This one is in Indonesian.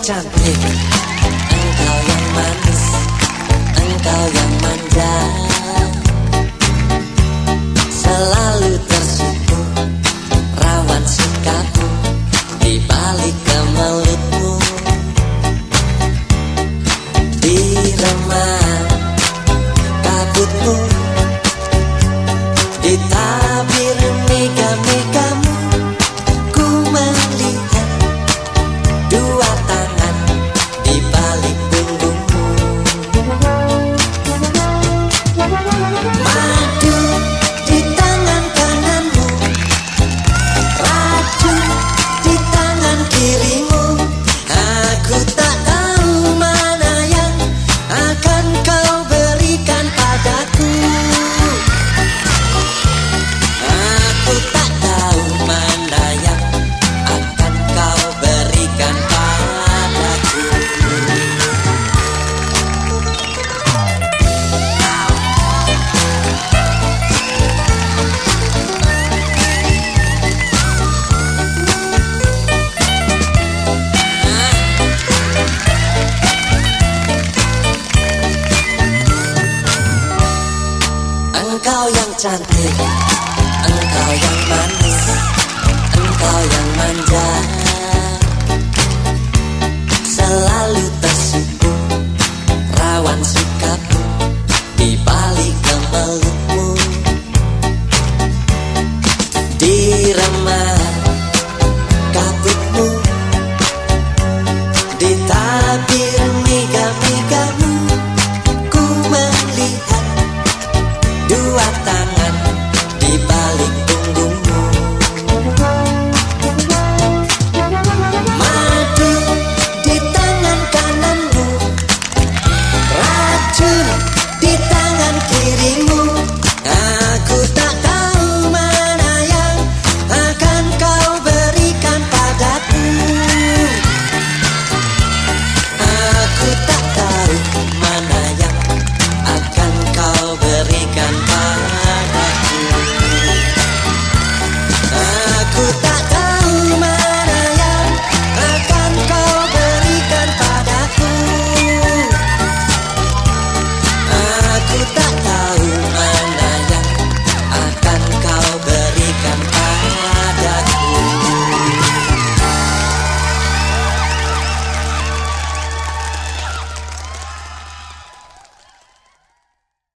cantik, engkau yang manis, engkau yang manja, selalu tersipu rawan sikapmu di balik kemelutmu, di remang kabutmu, di tabir mega-megamu. Ku melihat dua tangan di balik punggungmu, madu di tangan kananmu, racun di tangan kirimu. Aku tak tahu mana yang akan kau berikan padaku. Aku tak tahu mana yang akan kau berikan padaku. Engkau yang cantik, engkau yang manis, engkau yang manja, selalu tersipu rawan sikapmu di balik kemelutmu, di remang